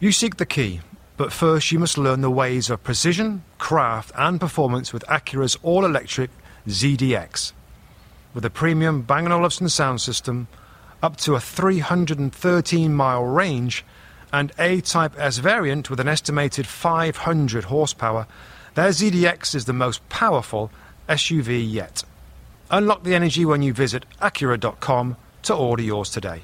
You seek the key, but first you must learn the ways of precision, craft and performance with Acura's all-electric ZDX. With a premium Bang & Olufsen sound system, up to a 313-mile range, and A-Type S variant with an estimated 500 horsepower, their ZDX is the most powerful SUV yet. Unlock the energy when you visit Acura.com to order yours today.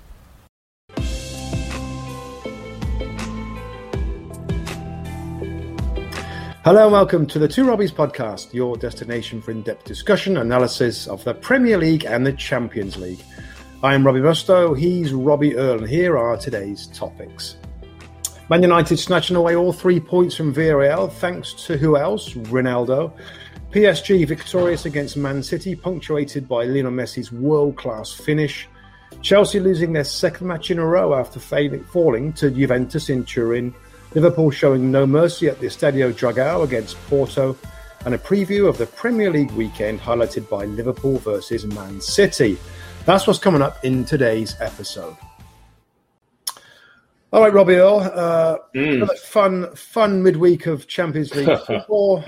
Hello and welcome to the Two Robbies podcast, your destination for in-depth discussion, analysis of the Premier League and the Champions League. I am Robbie Mustoe, he's Robbie Earle, and here are today's topics. Man United snatching away all 3 points from Villarreal, thanks to who else? Ronaldo. PSG victorious against Man City, punctuated by Lionel Messi's world-class finish. Chelsea losing their second match in a row after falling to Juventus in Turin. Liverpool showing no mercy at the Estadio Dragao against Porto, and a preview of the Premier League weekend highlighted by Liverpool versus Man City. That's what's coming up in today's episode. All right, Robbie Earle, another fun midweek of Champions League football.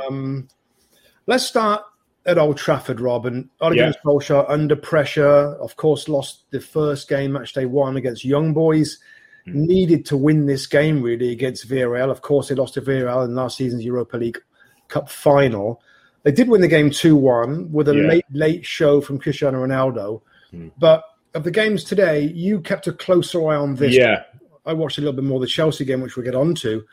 Let's start at Old Trafford, Rob, and Ole Gunnar Solskjaer under pressure. Of course, lost the first game, match day 1 against Young Boys. Needed to win this game, really, against Villarreal. Of course, they lost to Villarreal in last season's Europa League Cup final. They did win the game 2-1 with a late show from Cristiano Ronaldo. But of the games today, you kept a closer eye on this. Yeah. I watched a little bit more of the Chelsea game, which we'll get on to.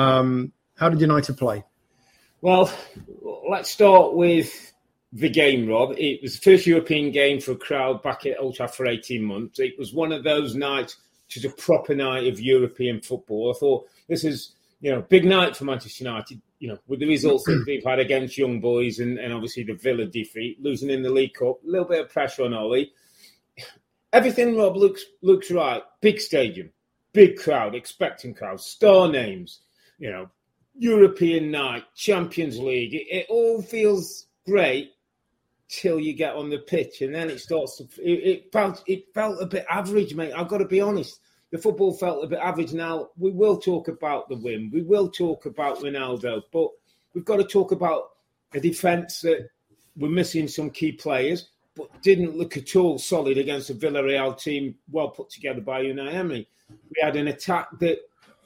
How did United play? Well, let's start with the game, Rob. It was the first European game for a crowd back at Old Trafford for 18 months. It was one of those nights, which is a proper night of European football. I thought this is, big night for Manchester United, with the results that they've had against Young Boys and obviously the Villa defeat, losing in the League Cup, a little bit of pressure on Ole. Everything, Rob, looks right. Big stadium, big crowd, expecting crowd, star names, European night, Champions League. It all feels great till you get on the pitch, and then it starts to. It felt a bit average, mate. I've got to be honest. The football felt a bit average. Now we will talk about the win. We will talk about Ronaldo, but we've got to talk about a defence that were missing some key players, but didn't look at all solid against a Villarreal team well put together by Unai Emery. We had an attack that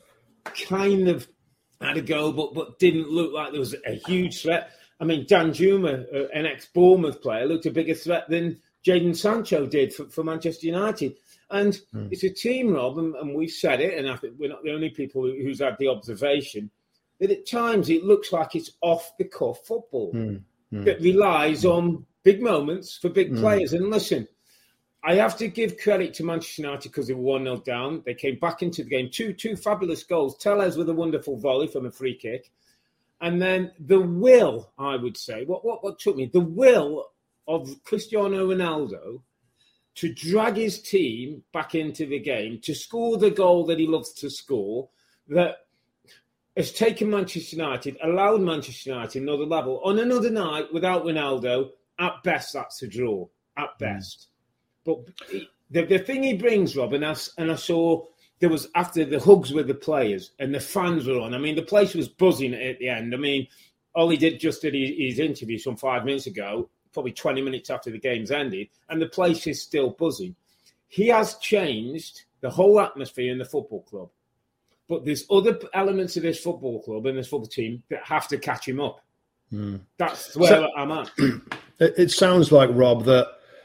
kind of had a go, but didn't look like there was a huge threat. I mean, Danjuma, an ex-Bournemouth player, looked a bigger threat than Jadon Sancho did for Manchester United. And it's a team, Rob, and we've said it, and I think we're not the only people who's had the observation, that at times it looks like it's off-the-cuff football that relies on big moments for big players. And listen, I have to give credit to Manchester United because they were 1-0 down. They came back into the game. Two fabulous goals. Tellez with a wonderful volley from a free kick. And then the will, I would say, what took me, the will of Cristiano Ronaldo to drag his team back into the game, to score the goal that he loves to score, that has taken Manchester United, allowed Manchester United another level. On another night, without Ronaldo, at best, that's a draw, at best. But the thing he brings, Rob, and I saw... There was, after the hugs with the players and the fans were on, I mean, the place was buzzing at the end. I mean, Ollie did his interview some 5 minutes ago, probably 20 minutes after the game's ended, and the place is still buzzing. He has changed the whole atmosphere in the football club. But there's other elements of this football club and this football team that have to catch him up. That's where I'm at. It sounds like, Rob, that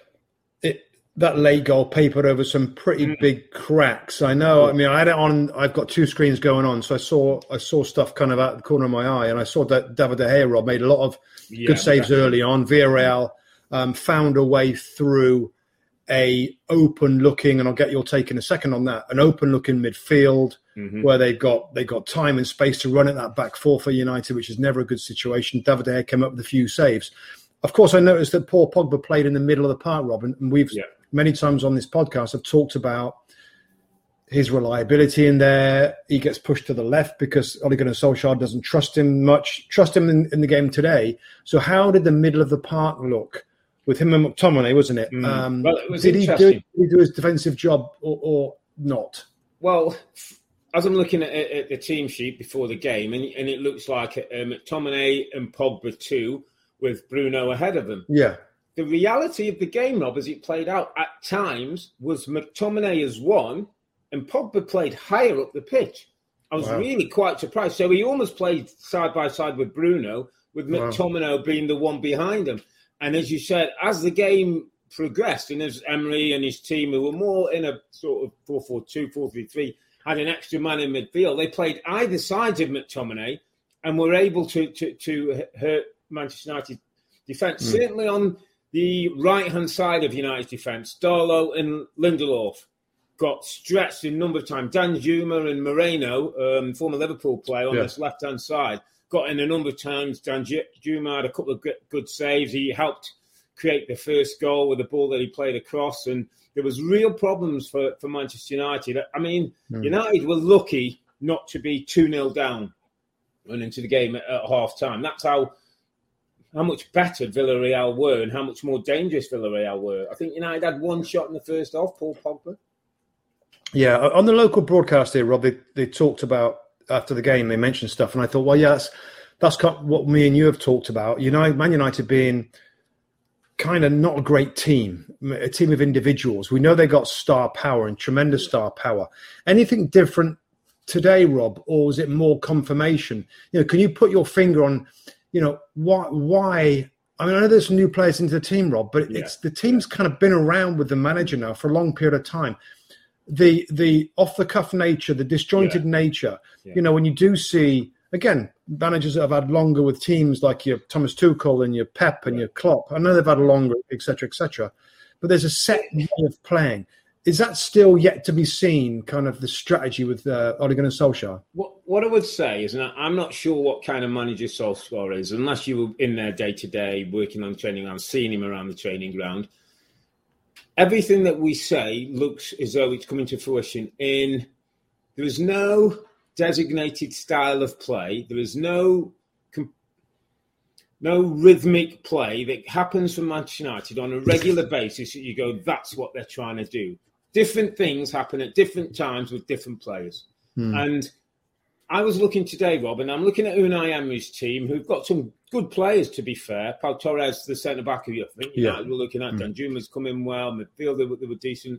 that late goal papered over some pretty big cracks. I know. I mean, I had it on. I've got two screens going on, so I saw stuff kind of out the corner of my eye, and I saw that David De Gea, Rob, made a lot of good saves early on. Villarreal found a way through a open-looking, and I'll get your take in a second on that. An open-looking midfield where they got time and space to run at that back four for United, which is never a good situation. David De Gea came up with a few saves. Of course, I noticed that Paul Pogba played in the middle of the park, Rob, and we've many times on this podcast have talked about his reliability in there. He gets pushed to the left because Ole Gunnar Solskjaer doesn't trust him much. Trust him in the game today. So how did the middle of the park look with him and McTominay, wasn't it? Well, it was did he do his defensive job or not? Well, as I'm looking at the team sheet before the game, and it looks like McTominay and Pogba 2 with Bruno ahead of them. Yeah. The reality of the game, Rob, as it played out at times, was McTominay as 1 and Pogba played higher up the pitch. I was really quite surprised. So he almost played side by side with Bruno, with McTominay being the one behind him. And as you said, as the game progressed, and as Emery and his team, who were more in a sort of 4-4-2, 4-3-3, had an extra man in midfield, they played either sides of McTominay and were able to hurt Manchester United defence. Certainly on the right-hand side of United's defence, Darlow and Lindelof got stretched a number of times. Danjuma and Moreno, former Liverpool player, on this left-hand side, got in a number of times. Danjuma had a couple of good saves. He helped create the first goal with the ball that he played across, and there was real problems for Manchester United. I mean, United were lucky not to be 2-0 down going into the game at half-time. That's how much better Villarreal were and how much more dangerous Villarreal were. I think United had one shot in the first half, Paul Pogba. Yeah, on the local broadcast here, Rob, they talked about, after the game, they mentioned stuff, and I thought, well, yeah, that's what me and you have talked about. Man United being kind of not a great team, a team of individuals. We know they got star power and tremendous star power. Anything different today, Rob, or is it more confirmation? Can you put your finger on, why? I mean, I know there's some new players into the team, Rob, but it's the team's kind of been around with the manager now for a long period of time. The off-the-cuff nature, the disjointed nature, when you do see, again, managers that have had longer with teams like your Thomas Tuchel and your Pep and your Klopp, I know they've had a longer, et cetera, but there's a set way of playing. Is that still yet to be seen, kind of the strategy with Ole Gunnar Solskjaer? What I would say is, and I'm not sure what kind of manager Solskjaer is, unless you were in there day-to-day, working on the training ground, seeing him around the training ground. Everything that we say looks as though it's coming to fruition. There is no designated style of play. There is no rhythmic play that happens for Manchester United on a regular basis that you go, that's what they're trying to do. Different things happen at different times with different players. And I was looking today, Rob, and I'm looking at Unai Emery's team, who've got some good players, to be fair. Pau Torres, the centre-back, who I think United were looking at. Danjuma's come in well. Midfield, they were decent.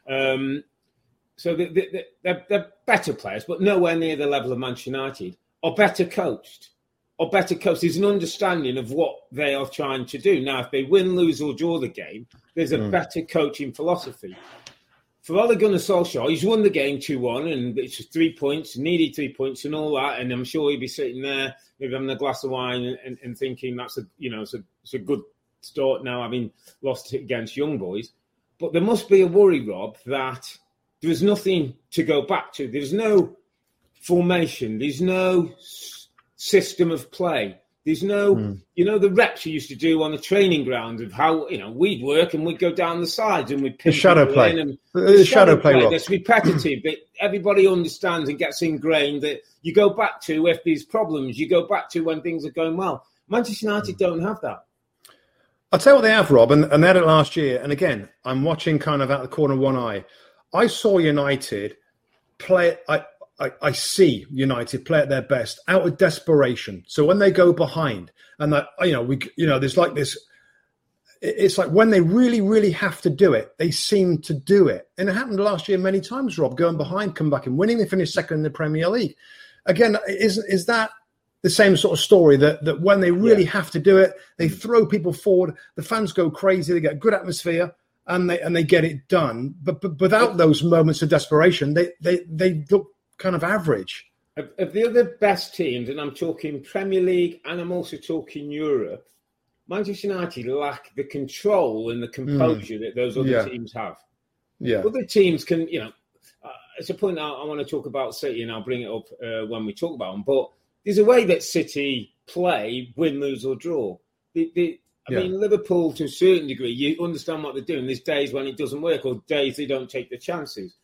So they're better players, but nowhere near the level of Manchester United, or better coached. There's an understanding of what they are trying to do. Now, if they win, lose, or draw the game, there's a better coaching philosophy. For Ole Gunnar Solskjaer, he's won the game 2-1, and it's 3 points, needed 3 points, and all that. And I'm sure he'll be sitting there, maybe having a glass of wine and thinking that's it's a good start now, having lost it against Young Boys. But there must be a worry, Rob, that there is nothing to go back to. There's no formation. There's no system of play. There's no, the reps you used to do on the training ground of how, we'd work and we'd go down the sides and we'd pin shadow play. The shadow play that's repetitive, but everybody understands and gets ingrained that you go back to if there's problems, you go back to when things are going well. Manchester United don't have that. I'll tell you what they have, Rob, and they had it last year. And again, I'm watching kind of out the corner of one eye. I saw United play. I see United play at their best out of desperation. So when they go behind, and there's like this. It's like when they really, really have to do it, they seem to do it. And it happened last year many times, Rob, going behind, come back and winning. They finished second in the Premier League. Again, is that the same sort of story that when they really have to do it, they throw people forward, the fans go crazy, they get a good atmosphere, and they get it done. But without those moments of desperation, they look kind of average. Of the other best teams, and I'm talking Premier League and I'm also talking Europe, Manchester United lack the control and the composure that those other teams have. Yeah. Other teams can, it's a point I want to talk about City, and I'll bring it up when we talk about them. But there's a way that City play, win, lose or draw. I mean, Liverpool, to a certain degree, you understand what they're doing. There's days when it doesn't work or days they don't take the chances.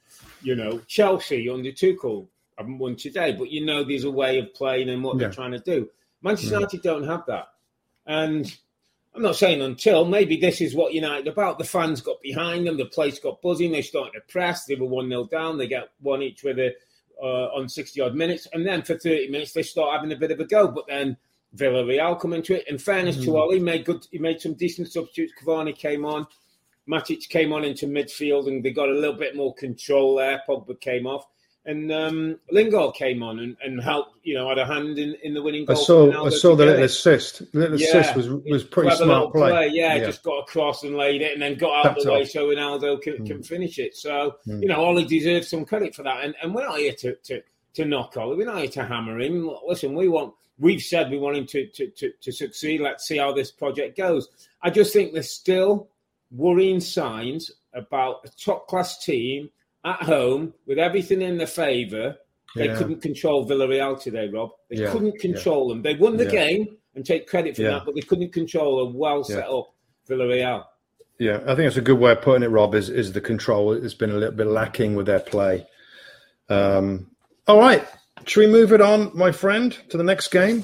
Chelsea under Tuchel haven't won today, but there's a way of playing and what they're trying to do. Manchester United don't have that. And I'm not saying until, maybe this is what United are about. The fans got behind them, the place got buzzing, they started to press, they were 1-0 down, they get one each with on 60-odd minutes. And then for 30 minutes, they start having a bit of a go. But then Villarreal come into it. In fairness to Ollie, he made some decent substitutes. Cavani came on. Matic came on into midfield, and they got a little bit more control there. Pogba came off. And Lingard came on and helped, had a hand in the winning goal. I saw the little assist. The little assist was pretty smart play. Just got across and laid it and then got out of the way so Ronaldo can finish it. So, Ollie deserves some credit for that. And we're not here to knock Ollie. We're not here to hammer him. Listen, we've said we want him to succeed. Let's see how this project goes. I just think there's still worrying signs about a top-class team at home, with everything in their favour. They couldn't control Villarreal today, Rob. They couldn't control them. They won the game, and take credit for that, but they couldn't control a well-set-up Villarreal. Yeah, I think that's a good way of putting it, Rob, is the control. It's been a little bit lacking with their play. All right. Should we move it on, my friend, to the next game?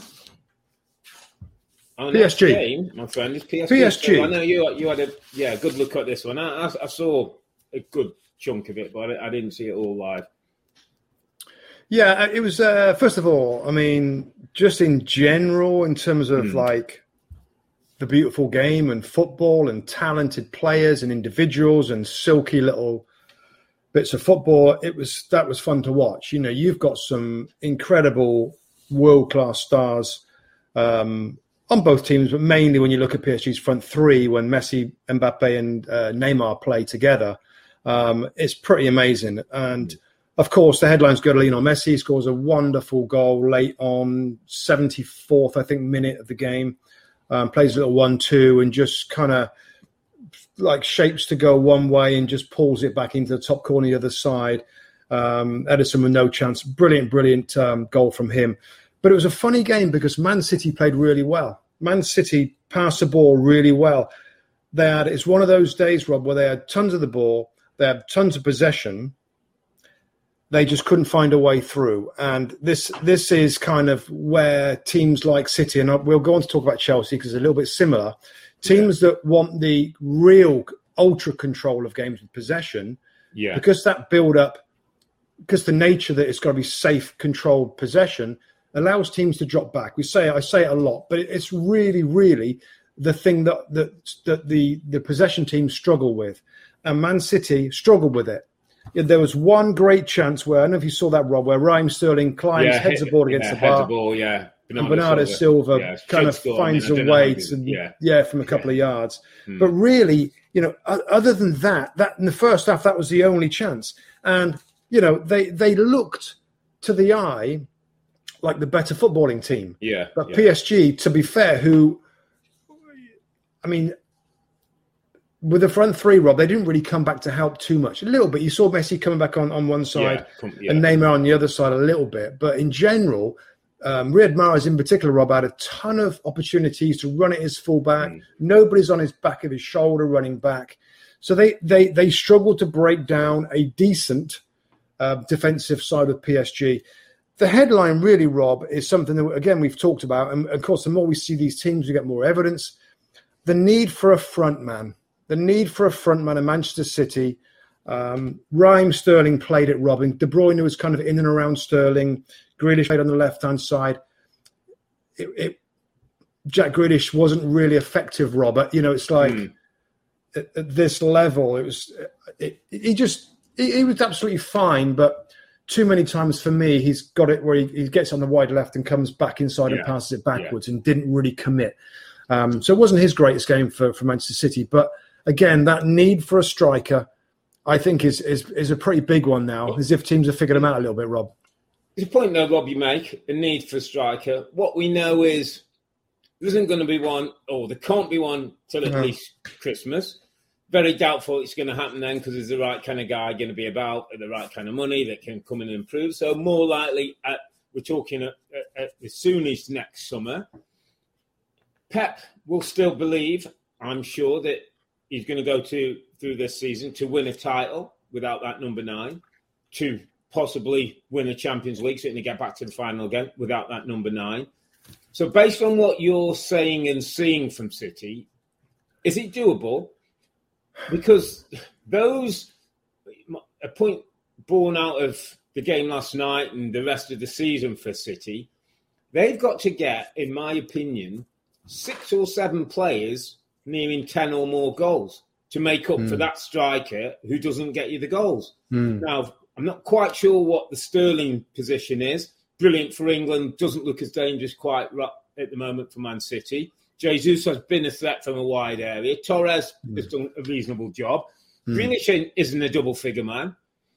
Our PSG. next game, my friend, is PSG. PSG. So I know you had a good look at this one. I saw a good chunk of it, but I didn't see it all live. Yeah, it was, first of all, I mean, just in general, in terms of like the beautiful game and football and talented players and individuals and silky little bits of football, that was fun to watch. You've got some incredible world-class stars on both teams, but mainly when you look at PSG's front three, when Messi, Mbappe and Neymar play together, it's pretty amazing. And of course, the headlines go to Lionel Messi. Scores a wonderful goal late on 74th, I think, minute of the game. Plays a little 1-2 and just kind of like shapes to go one way and just pulls it back into the top corner the other side. Edison with no chance. Brilliant goal from him. But it was a funny game because Man City played really well. Man City passed the ball really well. It's one of those days, Rob, where they had tons of the ball. They had tons of possession. They just couldn't find a way through. And this is kind of where teams like City, and we'll go on to talk about Chelsea because it's a little bit similar, teams that want the real ultra control of games with possession, because that build-up, because the nature that it's got to be safe, controlled possession, allows teams to drop back. I say it a lot, but it's really, really the thing that the possession teams struggle with. And Man City struggled with it. There was one great chance where, I don't know if you saw that, Rob, where Raheem Sterling climbs, heads the ball against the bar. The ball, and Bernardo Silva kind of finds a way to, from a couple of yards. But really, other than that in the first half, that was the only chance. And, they looked to the eye like the better footballing team. But PSG, to be fair, with the front three, Rob, they didn't really come back to help too much. A little bit. You saw Messi coming back on one side and Neymar on the other side a little bit. But in general, Riyad Mahrez in particular, Rob, had a ton of opportunities to run at his fullback. Nobody's on his back of his shoulder running back. So they struggled to break down a decent defensive side of PSG. The headline really, Rob, is something that, again, we've talked about. And, of course, the more we see these teams, we get more evidence. The need for a front man. The need for a front man in Manchester City. Raheem Sterling played it, Robin. De Bruyne was kind of in and around Sterling. Grealish played on the left-hand side. Jack Grealish wasn't really effective, Robert. It's like at this level, he was absolutely fine, but too many times for me, he's got it where he gets on the wide left and comes back inside and passes it backwards and didn't really commit. So it wasn't his greatest game for Manchester City. But again, that need for a striker, I think, is a pretty big one now, as if teams have figured him out a little bit, Rob. There's a point though, Rob, you make, a need for a striker. What we know is there isn't going to be one, or there can't be one till at least Christmas. Very doubtful it's going to happen then because there's the right kind of guy going to be about at the right kind of money that can come in and improve. So more likely, we're talking at as soon as next summer. Pep will still believe, I'm sure, that he's going to go through this season to win a title without that number 9, to possibly win a Champions League, certainly get back to the final again without that number 9. So based on what you're saying and seeing from City, is it doable? Because a point born out of the game last night and the rest of the season for City, they've got to get, in my opinion, 6 or 7 players nearing 10 or more goals to make up for that striker who doesn't get you the goals. Now, I'm not quite sure what the Sterling position is. Brilliant for England, doesn't look as dangerous quite at the moment for Man City. Jesus has been a threat from a wide area. Torres has done a reasonable job. Grealish isn't a double-figure man.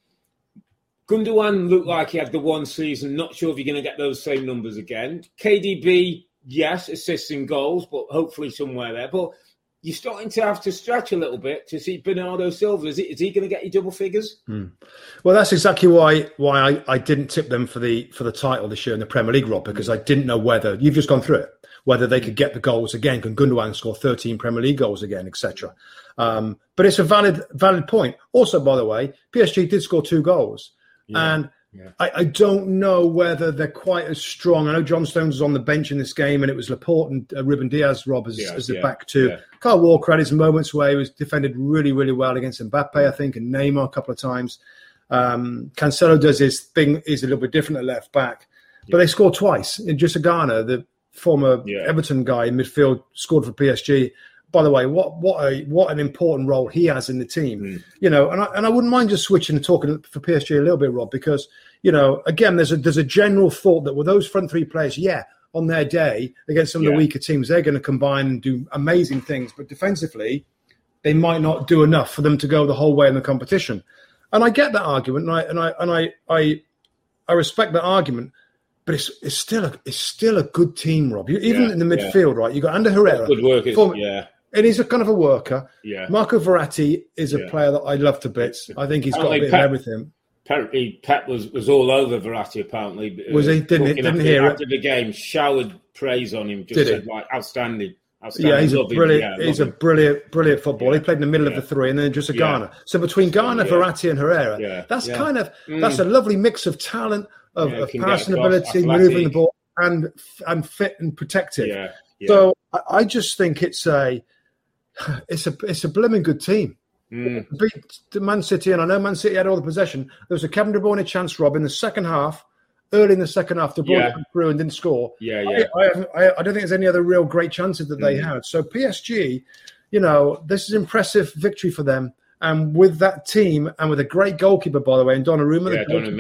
Gundogan looked like he had the one season. Not sure if you're going to get those same numbers again. KDB, yes, assists and goals, but hopefully somewhere there. But you're starting to have to stretch a little bit to see Bernardo Silva. Is he going to get you double figures? Well, that's exactly why I didn't tip them for the title this year in the Premier League, Rob, because I didn't know whether, you've just gone through it, whether they could get the goals again. Can Gundogan score 13 Premier League goals again, etc.? But it's a valid point. Also, by the way, PSG did score 2 goals. And I don't know whether they're quite as strong. I know John Stones was on the bench in this game, and it was Laporte and Ruben Diaz, Rob, as the back two. Kyle Walker had his moments where he was defended really, really well against Mbappe, I think, and Neymar a couple of times. Cancelo does his thing, is a little bit different at left back. But they scored twice. And Ghana, the former Everton guy in midfield, scored for PSG. By the way, what an important role he has in the team, you know. And I wouldn't mind just switching and talking for PSG a little bit, Rob, because you know, again, there's a general thought that with those front 3 players, on their day against some of the weaker teams, they're going to combine and do amazing things, but defensively, they might not do enough for them to go the whole way in the competition. And I get that argument, and I respect that argument. But it's still a good team, Rob. Even in the midfield, right? You got Ander Herrera, good workers, and he's a kind of a worker. Marco Verratti is a player that I love to bits. I think he's got a bit of everything. Apparently, Pep was all over Verratti. Apparently, was he? Didn't hear it after the game. Showered praise on him. Just said like outstanding. Yeah, he's a brilliant footballer. He played in the middle of the 3, and then just Ghana. So between Ghana, Verratti, and Herrera, that's a lovely mix of talent, of passing ability, moving the ball, and fit and protective. So I just think it's a blooming good team. Beat Man City, and I know Man City had all the possession. There was a Kevin De Bruyne chance, Rob, in the second half. Early in the second half, De Bruyne came through and didn't score. I don't think there's any other real great chances that they had. So PSG, you know, this is an impressive victory for them. And with that team, and with a great goalkeeper, by the way, and Donnarumma,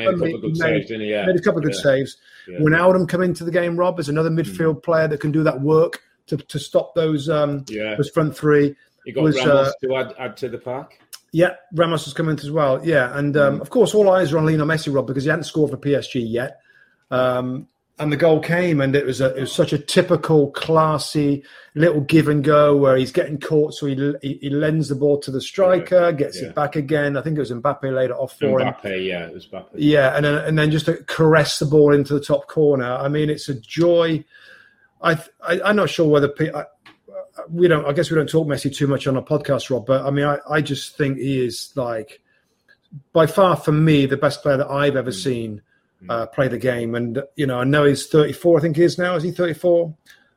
made a couple of good saves. Wijnaldum coming into the game, Rob, is another midfield player that can do that work to stop those front 3. You got Ramos to add to the pack. Yeah, Ramos has come in as well. Yeah, and of course, all eyes are on Lionel Messi, Rob, because he hadn't scored for PSG yet. And the goal came, and it was such a typical, classy little give and go where he's getting caught, so he lends the ball to the striker, gets it back again. I think it was Mbappe laid it off for him. It was Mbappe. Yeah, and then just to caress the ball into the top corner. I mean, it's a joy. I'm not sure whether I guess we don't talk Messi too much on our podcast, Rob, but I mean, I just think he is, like, by far for me the best player that I've ever seen play the game. And you know, I know he's 34. I think he is now. Is he 34?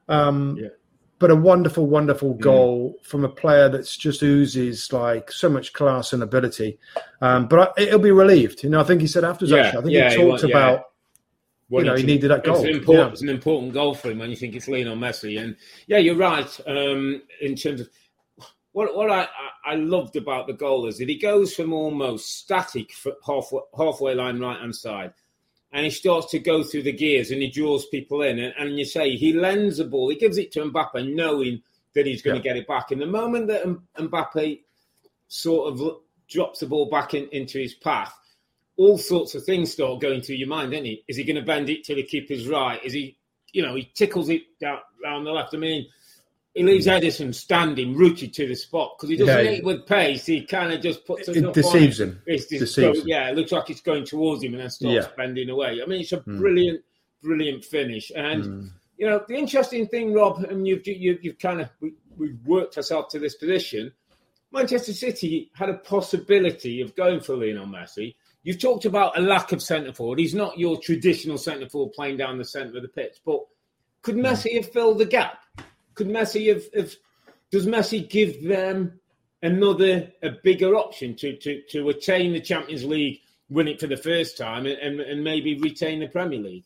But a wonderful, wonderful goal from a player that's just oozes like so much class and ability. But he'll be relieved. You know, I think he said afterwards. Actually, I think he talked about. He needed that goal. It's an important goal for him when you think it's Lionel Messi. And you're right. In terms of what I loved about the goal is that he goes from almost static for halfway line right hand side, and he starts to go through the gears and he draws people in. And you say he lends the ball, he gives it to Mbappe, knowing that he's going to get it back. And the moment that Mbappe sort of drops the ball back into his path, all sorts of things start going through your mind, don't he? Is he going to bend it to the keeper's right? Is he, he tickles it down the left. I mean, he leaves Edison standing, rooted to the spot because he doesn't hit with pace. He kind of just puts it deceives him. It looks like it's going towards him and then starts bending away. I mean, it's a brilliant, brilliant finish. And the interesting thing, Rob, and you've kind of we've worked ourselves to this position. Manchester City had a possibility of going for Lionel Messi. You've talked about a lack of centre forward. He's not your traditional centre forward playing down the centre of the pitch. But could Messi have filled the gap? Could Messi have? Does Messi give them a bigger option to attain the Champions League win it for the first time and maybe retain the Premier League.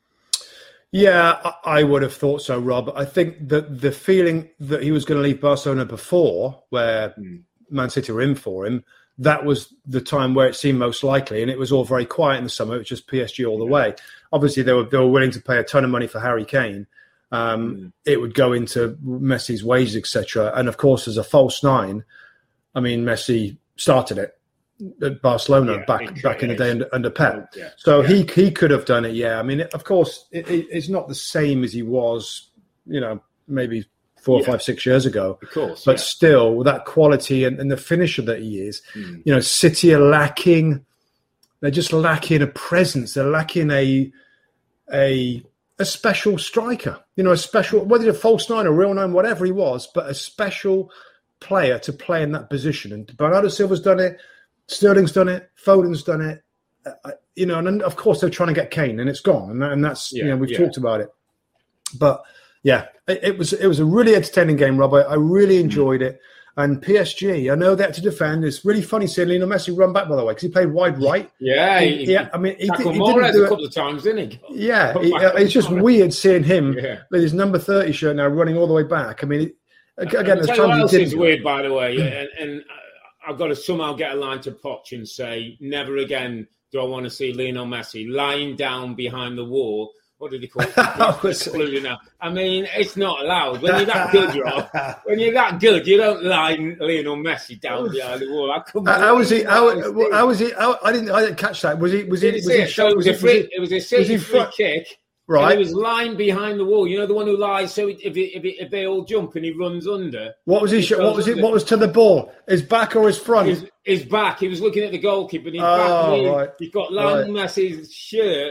Yeah, I would have thought so, Rob. I think that the feeling that he was going to leave Barcelona before, where Man City were in for him, that was the time where it seemed most likely, and it was all very quiet in the summer. It was just PSG all the way. Obviously, they were willing to pay a ton of money for Harry Kane. It would go into Messi's wages, etc. And of course, as a false nine, I mean, Messi started it at Barcelona back in the day under Pep. So he could have done it. Yeah, I mean, of course, it's not the same as he was, maybe 4 or 5, 6 years ago. Of course, but still, that quality and the finisher that he is, City are lacking. They're just lacking a presence. They're lacking a special striker. A special, whether it's a false nine or real nine, whatever he was, but a special player to play in that position. And Bernardo Silva's done it. Sterling's done it. Foden's done it. And then, of course they're trying to get Kane, and it's gone. And that's we've talked about it. But yeah, it was a really entertaining game, Rob. I really enjoyed it. And PSG, I know they had to defend. It's really funny seeing Lionel Messi run back, by the way, because he played wide right. Yeah, he didn't do a couple of times, didn't he? Yeah, it's just weird seeing him with his number 30 shirt now running all the way back. I mean, again, there's times he didn't. Is weird, by the way, and I've got to somehow get a line to Poch and say, never again do I want to see Lionel Messi lying down behind the wall. What did he call it? Now. I mean, it's not allowed. When you're that good, Rob, when you're that good, you don't lie Lionel Messi down behind the wall. How was he? How was he? I didn't catch that. Was he? It was a silly free kick. Right. And he was lying behind the wall. The one who lies. So if they all jump and he runs under. What was he? What was it? What was to the ball? His back or his front? His back. He was looking at the goalkeeper. And his back. Right. He's got Lionel Messi's shirt.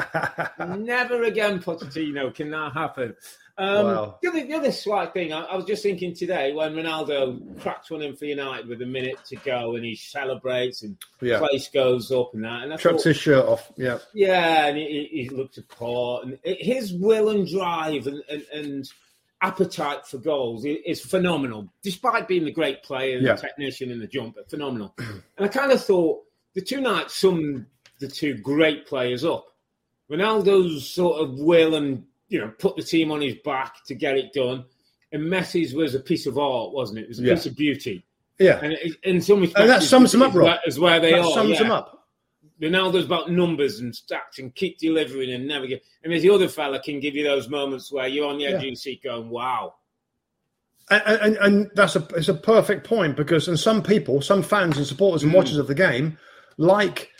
Never again, Pochettino. Can that happen? Wow. The other slight thing, I was just thinking today when Ronaldo cracks one in for United with a minute to go and he celebrates and place goes up and that. And chucks his shirt off, yeah. Yeah, and he looks apart. And his will and drive and appetite for goals is phenomenal, despite being the great player and the technician in the jump, but phenomenal. And I kind of thought the two nights summed the two great players up. Ronaldo's sort of will and put the team on his back to get it done. And Messi's was a piece of art, wasn't it? It was a piece of beauty. Yeah. And in some respects, and that sums them up, Rob. Is where they are. That sums them up. Ronaldo's about numbers and stats and keep delivering and never get. And there's the other fella can give you those moments where you're on the edge of your seat going, wow. And it's a perfect point because some people, some fans and supporters and watchers of the game like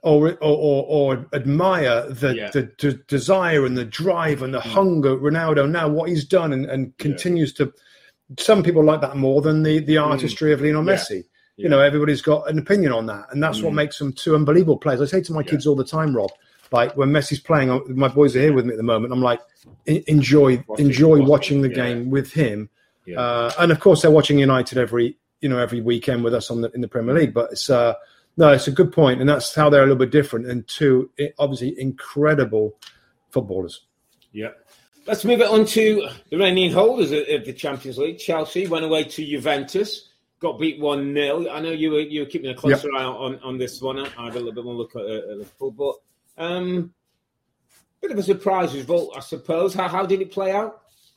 or admire the desire and the drive and the hunger Ronaldo now what he's done and continues to. Some people like that more than the artistry of Lionel Messi. Everybody's got an opinion on that, and that's what makes them two unbelievable players. I say to my kids all the time, Rob, like when Messi's playing, my boys are here with me at the moment. I'm like, enjoy watching the game with him, and of course they're watching United every weekend with us in the Premier League. But it's it's a good point, and that's how they're a little bit different, and two obviously incredible footballers. Yeah. Let's move it on to the reigning holders of the Champions League. Chelsea went away to Juventus, got beat 1-0. I know you were keeping a closer eye on this one. I had a little bit more look at Liverpool, but bit of a surprise result, I suppose. How did it play out?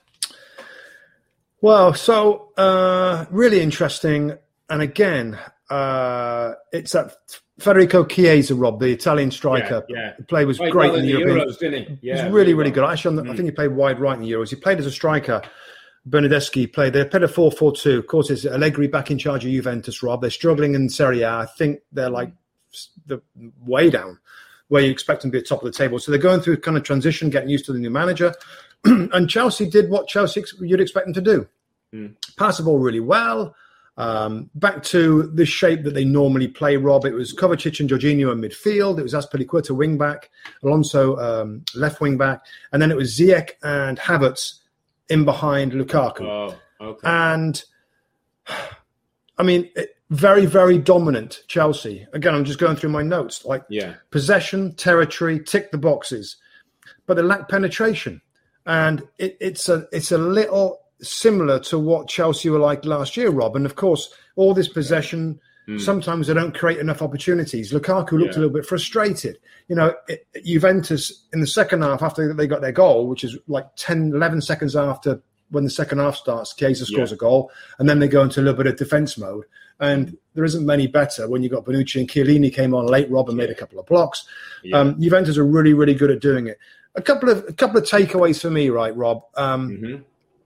Well, so really interesting, and again, it's that Federico Chiesa, Rob, the Italian striker. The play was great in the Euros, didn't he? It was really, really good. Actually, I think he played wide right in the Euros. He played as a striker. Bernardeschi played. They played a 4-4-2. Of course, it's Allegri back in charge of Juventus, Rob. They're struggling in Serie A. I think they're like the way down where you expect them to be at the top of the table. So they're going through kind of transition, getting used to the new manager. And Chelsea did what you'd expect them to do. Pass the ball really well. Back to the shape that they normally play, Rob. It was Kovacic and Jorginho in midfield. It was Azpilicueta wing back, Alonso left wing back, and then it was Ziyech and Havertz in behind Lukaku. Oh, okay. And I mean, very, very dominant Chelsea. Again, I'm just going through my notes. Possession, territory, tick the boxes, but they lack penetration, and it's a little similar to what Chelsea were like last year, Rob. And of course, all this possession, sometimes they don't create enough opportunities. Lukaku looked a little bit frustrated. Juventus in the second half, after they got their goal, which is like 10, 11 seconds after when the second half starts, Chiesa scores a goal, and then they go into a little bit of defence mode. And there isn't many better when you got Bonucci and Chiellini came on late. Rob and made a couple of blocks. Juventus are really, really good at doing it. A couple of takeaways for me, right, Rob? Kai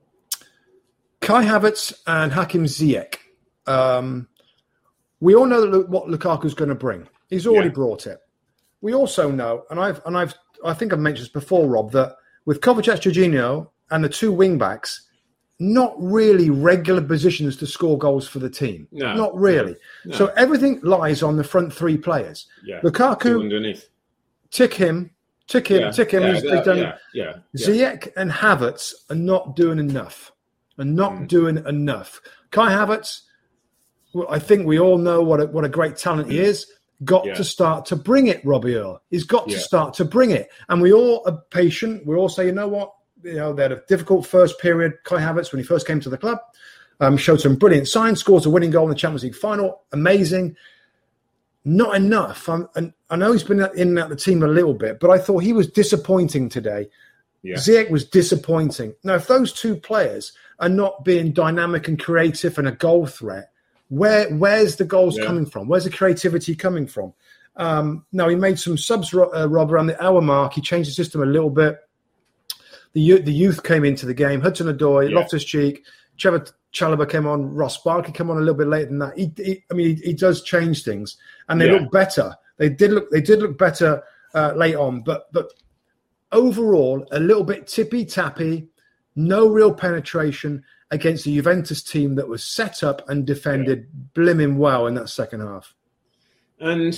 Havertz and Hakim Ziyech. We all know what Lukaku's going to bring. He's already brought it. We also know, and I think I've mentioned this before, Rob, that with Kovacic, Jorginho, and the two wing backs, not really regular positions to score goals for the team. No, not really. No. So everything lies on the front three players. Yeah. Lukaku, underneath. Tick him. He's done. Ziyech and Havertz are not doing enough. Kai Havertz, I think we all know what a great talent he is. Got to start to bring it, Robbie Earle. He's got to start to bring it. And we all are patient. We all say, you know what? They had a difficult first period. Kai Havertz, when he first came to the club, showed some brilliant signs, scores a winning goal in the Champions League final. Amazing. Not enough. And I know he's been in and out of the team a little bit, but I thought he was disappointing today. Yeah. Ziyech was disappointing. Now, if those two players are not being dynamic and creative and a goal threat, where's the goals coming from? Where's the creativity coming from? Now, he made some subs, Rob, around the hour mark. He changed the system a little bit. The youth came into the game. Hudson-Odoi, Loftus-Cheek, Trevor Chalobah came on. Ross Barkley came on a little bit later than that. He does change things, and they look better. They did look better late on, but overall a little bit tippy-tappy, no real penetration against a Juventus team that was set up and defended blimmin' well in that second half. And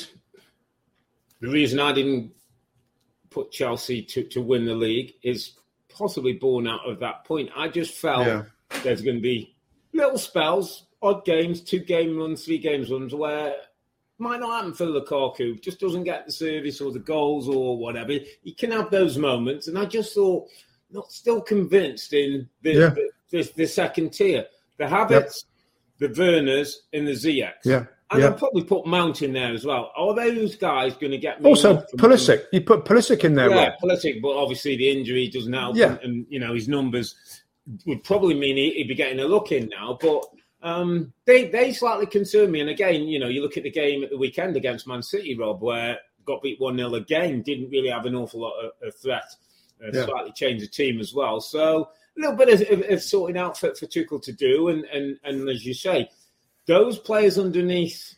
the reason I didn't put Chelsea to win the league is possibly born out of that point. I just felt there's going to be little spells, odd games, 2-game runs, 3-game runs, where might not happen for Lukaku, just doesn't get the service or the goals or whatever. You can have those moments, and I just thought, not still convinced in the second tier. The Havertz, the Werners, and the Ziyechs. Yeah. And I'll probably put Mount in there as well. Are those guys going to get me? Also, Pulisic. You put Pulisic in there, right? Pulisic, but obviously the injury doesn't help. Yeah. And his numbers would probably mean he'd be getting a look in now. But they slightly concern me. And again, you look at the game at the weekend against Man City, Rob, where got beat 1-0 again, didn't really have an awful lot of threat. Slightly changed the team as well. So a little bit of sorting out for Tuchel to do. And as you say, those players underneath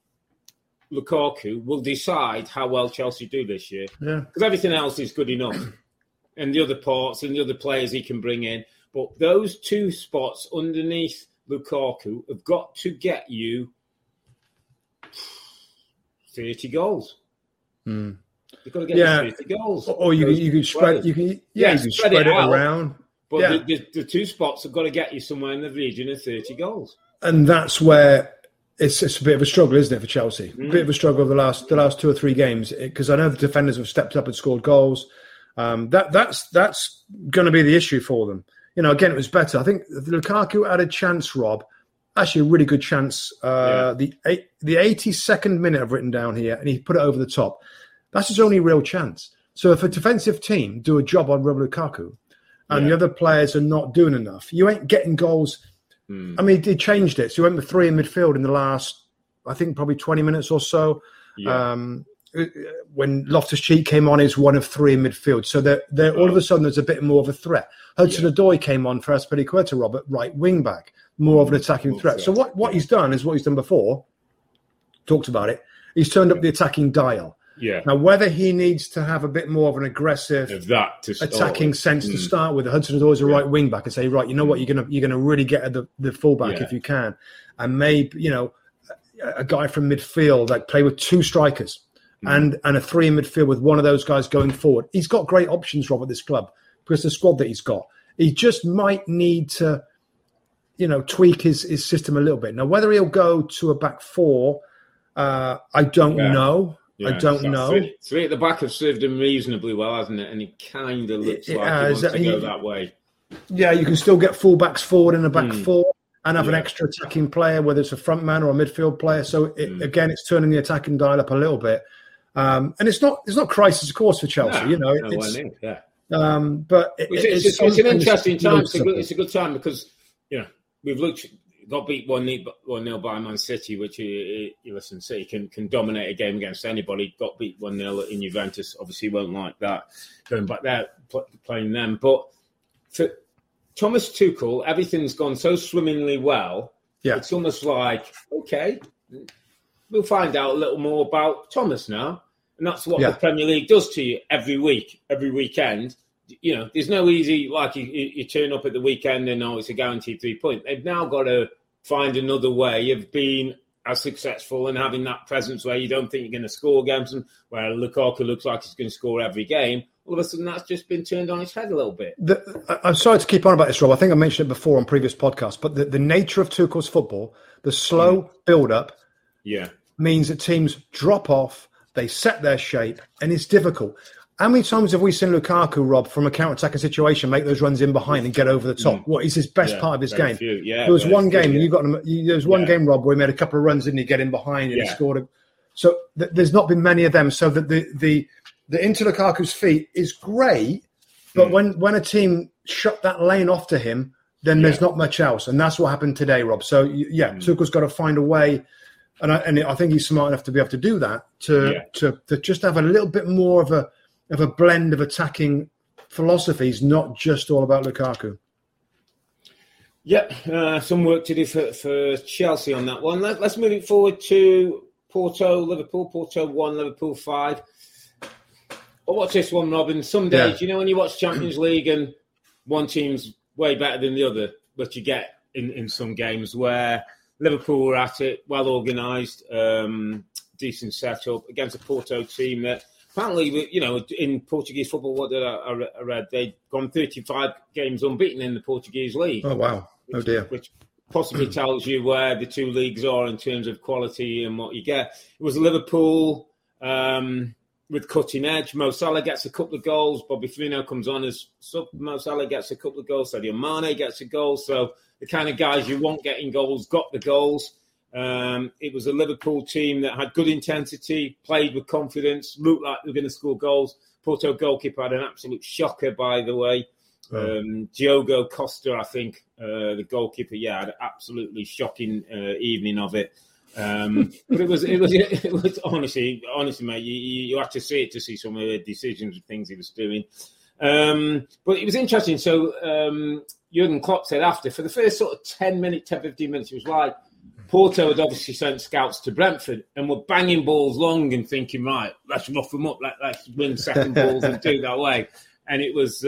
Lukaku will decide how well Chelsea do this year. Yeah. Because everything else is good enough. And the other parts and the other players he can bring in. But those two spots underneath Lukaku have got to get you 30 goals. You've got to get you 30 goals. Or you can spread it around. But the two spots have got to get you somewhere in the region of 30 goals. And that's where it's a bit of a struggle, isn't it, for Chelsea? A bit of a struggle over the last 2 or 3 games, because I know the defenders have stepped up and scored goals. That's going to be the issue for them. Again, it was better. I think Lukaku had a chance, Rob. Actually, a really good chance. The 82nd minute I've written down here, and he put it over the top. That's his only real chance. So if a defensive team do a job on Romelu Lukaku, and the other players are not doing enough, you ain't getting goals. I mean, he changed it. So he went with 3 in midfield in the last, I think, probably 20 minutes or so. Yeah. When Loftus-Cheek came on, he's 1 of 3 in midfield. So they're all of a sudden, there's a bit more of a threat. Hudson-Odoi came on for Azpilicueta, Robert, right wing back, more of an attacking threat. So what he's done is what he's done before, talked about it, he's turned up the attacking dial. Yeah. Now, whether he needs to have a bit more of an aggressive attacking sense to start with, Hudson-Odoi is a right wing back and say, right, you know what, you're gonna really get at the fullback if you can, and maybe a guy from midfield, like play with 2 strikers and a 3 in midfield with one of those guys going forward. He's got great options, Rob, at this club because the squad that he's got. He just might need to, tweak his system a little bit. Now, whether he'll go to a back 4, I don't know. Yeah, I don't know. 3 at the back have served him reasonably well, hasn't it? And he kind of looks like he wants to go that way. Yeah, you can still get fullbacks forward in a back 4. and have an extra attacking player, whether it's a front man or a midfield player. So again, it's turning the attacking dial up a little bit. And it's not crisis, of course, for Chelsea. But it's an interesting time. It's a good time because we've got beat 1-0 by Man City, which City can dominate a game against anybody. Got beat 1-0 in Juventus. Obviously, won't like that going back there playing them. But for Thomas Tuchel, everything's gone so swimmingly well. Yeah. It's almost like, okay, we'll find out a little more about Thomas now. And that's what the Premier League does to you every week, every weekend. There's no easy, like you turn up at the weekend and it's a guaranteed 3 point. They've now got to find another way of being as successful and having that presence where you don't think you're going to score against them, where Lukaku looks like he's going to score every game. All of a sudden, that's just been turned on its head a little bit. I'm sorry to keep on about this, Rob. I think I mentioned it before on previous podcasts, but the nature of Tuchel's football, the slow build-up means that teams drop off, they set their shape, and it's difficult. How many times have we seen Lukaku, Rob, from a counter-attacking situation, make those runs in behind and get over the top? What is his best part of his game? There was one game, there was one game, Rob, where he made a couple of runs, didn't he, get in behind and he scored. So there's not been many of them. So the into Lukaku's feet is great, but when a team shut that lane off to him, then there's not much else. And that's what happened today, Rob. So, Tuchel's got to find a way, and I think he's smart enough to be able to do that, to just have a little bit more of a blend of attacking philosophies, not just all about Lukaku. Some work to do for Chelsea on that one. Let's move it forward to Porto, Liverpool. Porto 1, Liverpool 5. I'll watch this one, Robin. Some days, when you watch Champions League and one team's way better than the other, but you get in some games where Liverpool were at it, well organised, decent setup against a Porto team that apparently, in Portuguese football, what did I read? They'd gone 35 games unbeaten in the Portuguese league. Oh, wow. Oh, dear. Which possibly tells you where the two leagues are in terms of quality and what you get. It was Liverpool with cutting edge. Mo Salah gets a couple of goals. Bobby Firmino comes on as sub. Mo Salah gets a couple of goals. Sadio Mane gets a goal. So the kind of guys you want getting goals got the goals. It was a Liverpool team that had good intensity, played with confidence, looked like they were going to score goals. Porto goalkeeper had an absolute shocker, by the way. Diogo Costa, I think, the goalkeeper, had an absolutely shocking evening of it. But it was honestly, mate, you have to see it to see some of the decisions and things he was doing. But it was interesting. So Jurgen Klopp said after, for the first sort of 10, 15 minutes, it was like Porto had obviously sent scouts to Brentford and were banging balls long and thinking, right, let's rough them up, let's win second balls and do it that way. And it was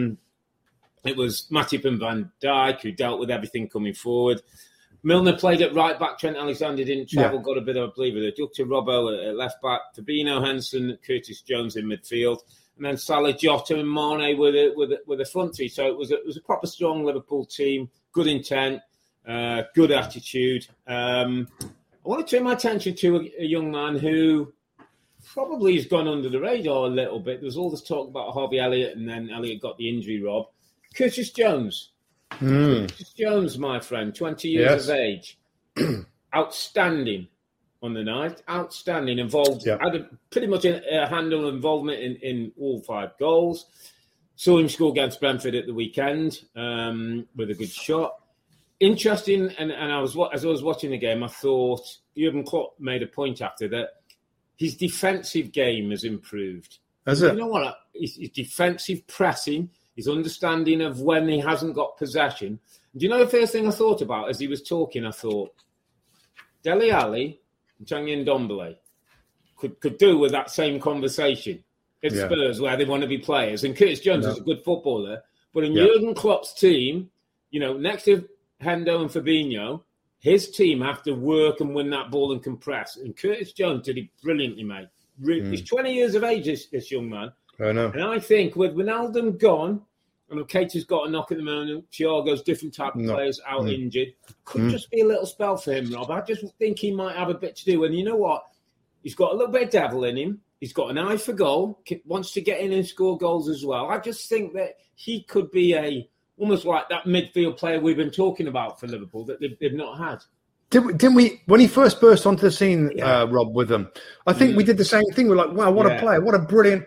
Matip and Van Dijk who dealt with everything coming forward. Milner played at right back. Trent Alexander didn't travel, got a bit of a believer. They took to Robbo at left back. Fabinho, Henson, Curtis Jones in midfield. And then Salah, Jota and Mane with a front three. So it was a proper strong Liverpool team, good intent. Good attitude. I want to turn my attention to a young man who probably has gone under the radar a little bit. There was all this talk about Harvey Elliott, and then Elliott got the injury, Rob. Curtis Jones. Curtis Jones, my friend, 20 years of age. Outstanding on the night. Outstanding. Involved. Had pretty much a handle involvement in all 5 goals. Saw him score against Brentford at the weekend with a good shot. Interesting, and as I was watching the game, I thought Jurgen Klopp made a point after that. His defensive game has improved. Has it? You know what? His defensive pressing, his understanding of when he hasn't got possession. Do you know the first thing I thought about as he was talking? I thought Dele Alli and Tanguy Ndombele could do with that same conversation at Spurs where they want to be players. And Curtis Jones is a good footballer, but in Jurgen Klopp's team, next to Hendo and Fabinho, his team have to work and win that ball and compress. And Curtis Jones did it brilliantly, mate. He's 20 years of age, this young man. I know. And I think with Wijnaldum gone, and Keita's got a knock at the moment, Thiago's different type of players out injured, could just be a little spell for him, Rob. I just think he might have a bit to do. And you know what? He's got a little bit of devil in him. He's got an eye for goal, wants to get in and score goals as well. I just think that he could be a almost like that midfield player we've been talking about for Liverpool that they've not had. Didn't we, when he first burst onto the scene, Rob, with them, I think we did the same thing. We're like, wow, what a player, what a brilliant,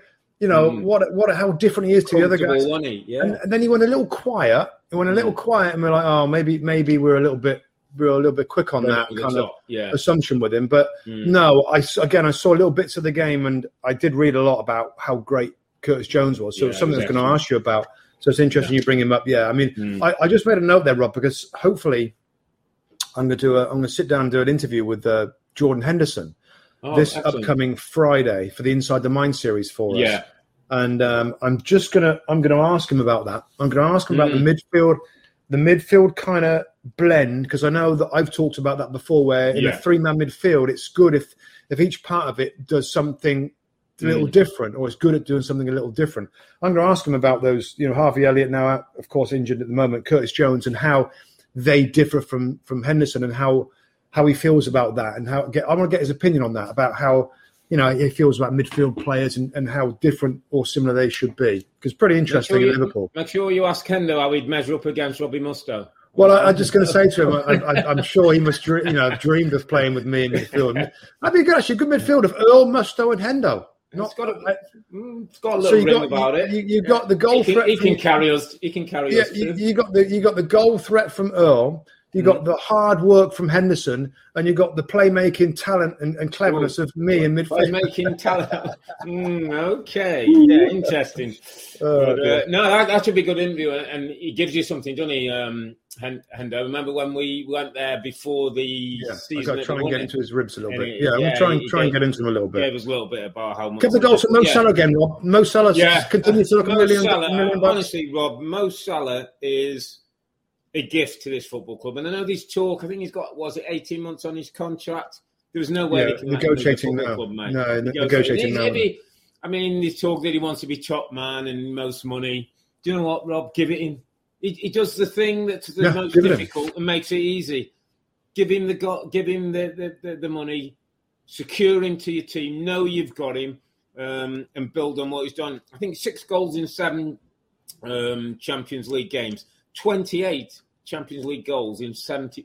how different he is to the other guys. Yeah. And then he went a little quiet. And we're like, oh, maybe we're a little bit quick on that kind of assumption with him. But no, I saw little bits of the game, and I did read a lot about how great Curtis Jones was. So it's something I was going to ask you about. So it's interesting you bring him up. Yeah, I mean, I just made a note there, Rob, because hopefully I'm going to sit down and do an interview with Jordan Henderson this upcoming Friday for the Inside the Mind series for us. Yeah. And I'm going to ask him about that. I'm going to ask him about the midfield kind of blend, because I know that I've talked about that before, where in a 3-man midfield, it's good if each part of it does something a little different, or is good at doing something a little different. I'm going to ask him about those, Harvey Elliott now, of course, injured at the moment, Curtis Jones, and how they differ from Henderson, and how he feels about that, and I want to get his opinion on that, about how he feels about midfield players and how different or similar they should be. Because pretty interesting in Liverpool. Make sure you ask Hendo how he'd measure up against Robbie Mustoe. Well, I'm just going to say to him, I'm sure he must, dreamed of playing with me in midfield. That'd be good, actually, a good midfield of Earl, Mustoe, and Hendo. It's got a little ring about it. You got the goal threat. He can carry us. He can carry us. You got the goal threat from Earl. You got the hard work from Henderson, and you got the playmaking talent and cleverness of me in midfield. Playmaking talent. Okay, yeah, interesting. That should be a good interview, and he gives you something, doesn't he, Hendo? Remember when we went there before the season? I got to try and get into his ribs a little bit. We'll try and get into him a little bit. Gave us a little bit about how much. Give the goal to Mo Salah again, Rob. Mo Salah continues to look a million bucks. Honestly, Rob, Mo Salah is a gift to this football club. And I know this talk, I think he's got, 18 months on his contract? There was no way they can negotiating now. Club, mate. No, negotiating now. I mean, this talk that he wants to be top man and most money. Do you know what, Rob? Give it him. He does the thing that's the most difficult and makes it easy. Give him the money, secure him to your team, know you've got him, and build on what he's done. I think 6 goals in 7 Champions League games. 28 Champions League goals in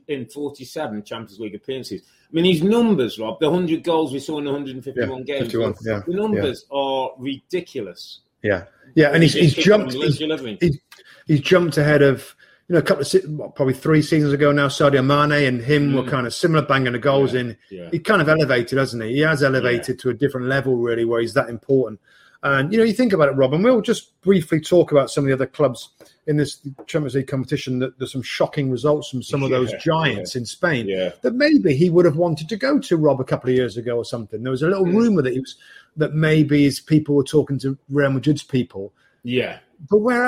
47 Champions League appearances. I mean, his numbers, Rob, the 100 goals we saw in 151 games, 51, the numbers are ridiculous. Yeah, and he's jumped. He's jumped ahead of a couple of probably 3 seasons ago now. Sadio Mane and him were kind of similar, banging the goals in. Yeah. He kind of elevated, hasn't he? He has elevated to a different level, really, where he's that important. And you think about it, Rob, and we'll just briefly talk about some of the other clubs in this Champions League competition. That there's some shocking results from some of those giants in Spain that maybe he would have wanted to go to, Rob, a couple of years ago or something. There was a little rumor that maybe his people were talking to Real Madrid's people. Yeah, but where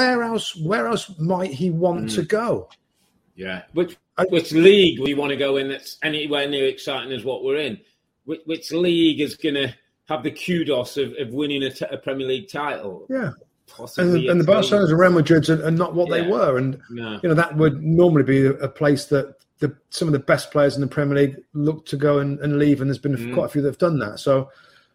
else might he want to go? Yeah, which league we want to go in that's anywhere near exciting as what we're in? Which league is going to have the kudos of winning a Premier League title? Yeah. And the Barcelona's and Real Madrid's are not what they were. And, that would normally be a place that some of the best players in the Premier League look to go and leave. And there's been quite a few that have done that. So,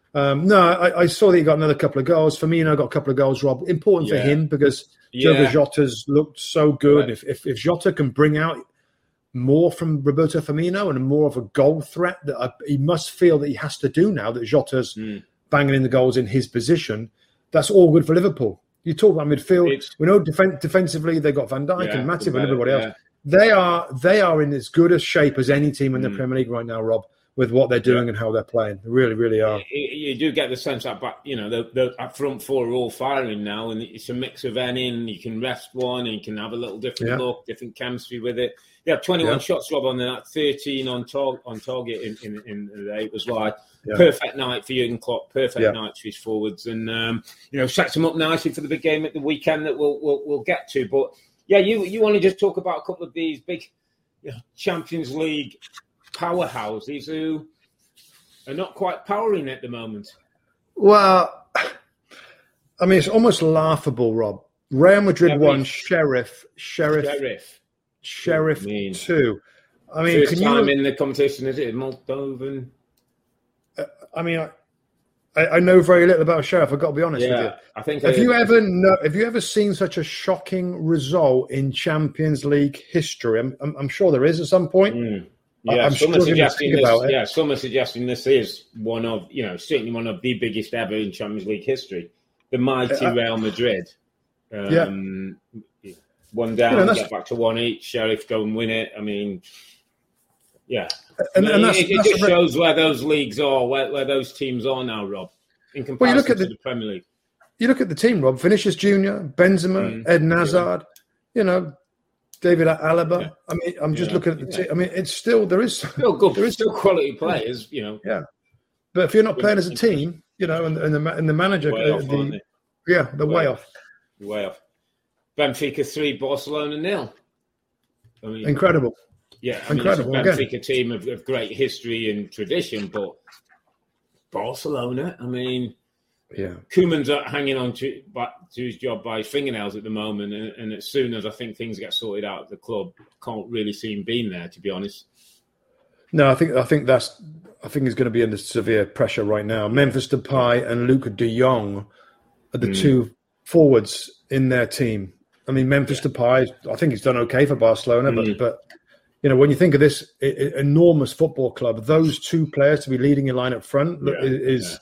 I saw that he got another couple of goals. Firmino got a couple of goals, Rob. Important for him because Diogo Jota's looked so good. Right. If Jota can bring out more from Roberto Firmino and more of a goal threat that he must feel that he has to do now that Jota's banging in the goals in his position, that's all good for Liverpool. You talk about midfield. We know defensively they've got Van Dijk and Matip and everybody else. They are in as good a shape as any team in the Premier League right now, Rob, with what they're doing and how they're playing. They really, really are. You do get the sense that, the up front 4 are all firing now, and it's a mix of any, and you can rest one, and you can have a little different look, different chemistry with it. They have 21 shots, Rob, on that, 13 on target in the day. It was like perfect night for Jurgen Klopp, perfect night for his forwards, and sets them up nicely for the big game at the weekend that we'll get to. But you want to just talk about a couple of these big Champions League powerhouses who are not quite powering at the moment. Well, I mean, it's almost laughable, Rob. Real Madrid won, Sheriff 2. I mean, first time in the competition, is it Moldovan? I mean, I know very little about Sheriff. I've got to be honest with you. I think. Have you ever seen such a shocking result in Champions League history? I'm sure there is at some point. Yeah, some are suggesting this is one of, certainly one of the biggest ever in Champions League history. The mighty Real Madrid. One down, get back to one each. Sheriff go and win it. I mean, yeah. It just shows where those leagues are, where those teams are now, Rob, in comparison to the Premier League. You look at the team, Rob. Vinicius Jr., Benzema, Eden Hazard, David Alaba. Yeah. I mean, I'm just looking at the team. I mean, it's still, there is still good. There is still quality players, Yeah. But if you're not playing as a team, and the manager, they're way off. Way off. Benfica 3, Barcelona 0. I mean, incredible. Yeah, incredible. It's a Benfica team of great history and tradition, but Barcelona, I mean, Koeman's hanging on to his job by his fingernails at the moment, and as soon as I think things get sorted out at the club, can't really see him being there, to be honest. No, I think he's going to be under severe pressure right now. Memphis Depay and Luka de Jong are the two forwards in their team. I mean, Memphis Depay, I think he's done okay for Barcelona, but when you think of this enormous football club, those two players to be leading your line up front is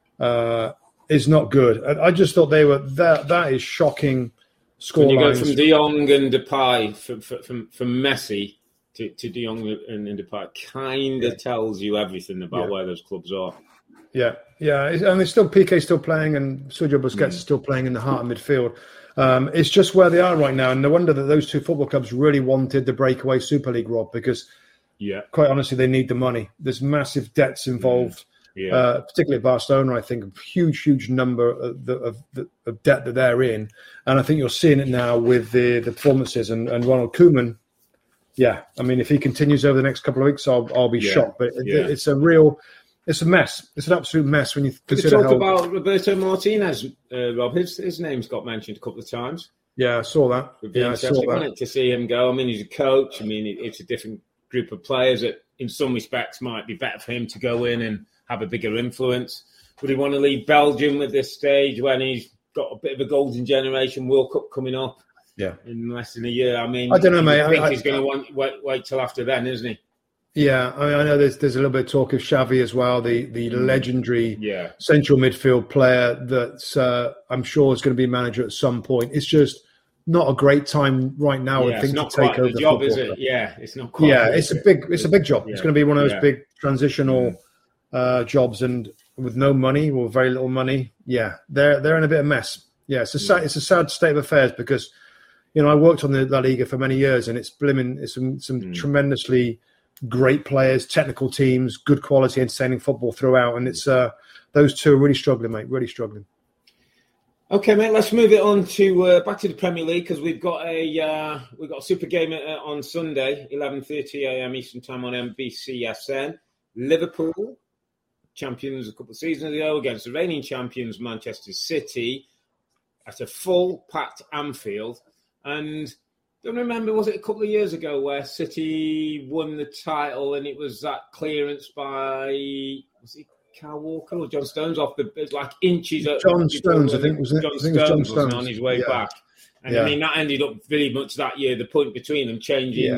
not good. I just thought they were that is shocking score when you lines. go from De Jong and Depay from Messi to De Jong and Depay, kind of tells you everything about where those clubs are. Yeah, and there's still PK still playing, and Sergio Busquets is still playing in the heart of midfield. It's just where they are right now, and no wonder that those two football clubs really wanted the breakaway Super League, Rob, because quite honestly, they need the money. There's massive debts involved, particularly at Barcelona. I think a huge number of debt that they're in, and I think you're seeing it now with the performances and Ronald Koeman. Yeah, I mean, if he continues over the next couple of weeks, I'll be shocked. But it's a mess. It's an absolute mess when you consider. Talk about Roberto Martinez, Rob. His name's got mentioned a couple of times. Yeah, I saw that. I saw that. To see him go. I mean, he's a coach. I mean, it's a different group of players that, in some respects, might be better for him to go in and have a bigger influence. Would he want to leave Belgium at this stage when he's got a bit of a golden generation World Cup coming up? Yeah, in less than a year. I mean, I don't know, mate. I think he's going to wait till after then, isn't he? Yeah, I mean, I know there's a little bit of talk of Xavi as well, the legendary central midfield player that I'm sure is going to be manager at some point. It's just not a great time right now. I think to take over the job, is it? Yeah, it's not quite. Yeah, it's a big job. Yeah. It's going to be one of those big transitional jobs, and with no money or very little money. Yeah, they're in a bit of mess. Yeah, it's a sad state of affairs because I worked on the La Liga for many years, and it's some tremendously great players, technical teams, good quality, entertaining football throughout, and it's those two are really struggling, mate. Really struggling. Okay, mate. Let's move it on to back to the Premier League because we've got a super game on Sunday, 11:30 a.m. Eastern Time on NBCSN. Liverpool, champions a couple of seasons ago, against the reigning champions Manchester City at a full packed Anfield, and. I don't remember, was it a couple of years ago where City won the title and it was that clearance by, was it Kyle Walker or John Stones off the, it was like inches. John Stones, I think, was it? John Stones was on his way back. And I mean, that ended up very much that year, the point between them changing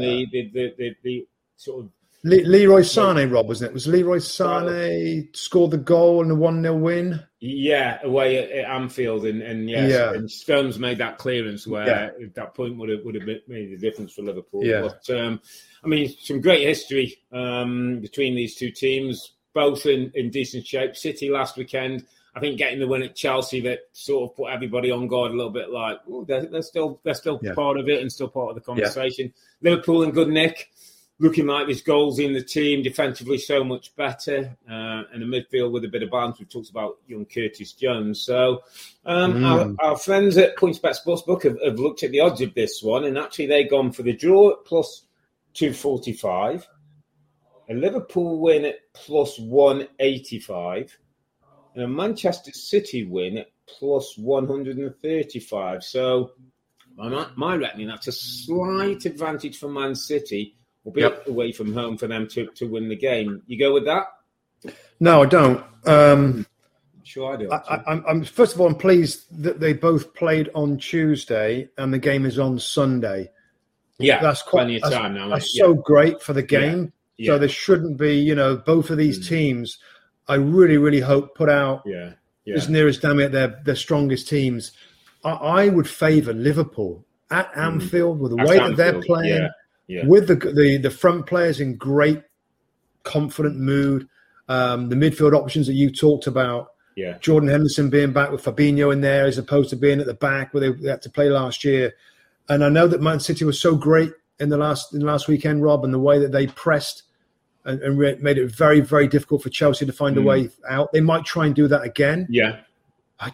the sort of. Leroy Sané, Rob, wasn't it? Was Leroy Sané scored the goal and the 1-0 win? Yeah, away at Anfield, and Stones made that clearance where that point would have made a difference for Liverpool. Yeah. But I mean, some great history between these two teams, both in decent shape. City last weekend, I think, getting the win at Chelsea that sort of put everybody on guard a little bit, like they're still part of it and still part of the conversation. Yeah. Liverpool in good nick. Looking like there's goals in the team, defensively so much better, and the midfield with a bit of balance. We've talked about young Curtis Jones. So our friends at PointsBet Sportsbook have looked at the odds of this one, and actually they've gone for the draw at plus 245, a Liverpool win at plus 185, and a Manchester City win at plus 135. So my reckoning, that's a slight advantage for Man City. Will be away from home for them to win the game. You go with that? No, I don't. Sure, I do. I'm first of all, I'm pleased that they both played on Tuesday and the game is on Sunday. Yeah, that's plenty of time now. That's so great for the game. Yeah. So there shouldn't be, both of these teams. I really, really hope put out as near as damn it their strongest teams. I would favour Liverpool at Anfield with the way that they're playing, with the front players in great, confident mood. The midfield options that you talked about. Yeah. Jordan Henderson being back with Fabinho in there as opposed to being at the back where they had to play last year. And I know that Man City was so great in the last weekend, Rob, and the way that they pressed and made it very, very difficult for Chelsea to find a way out. They might try and do that again. Yeah. I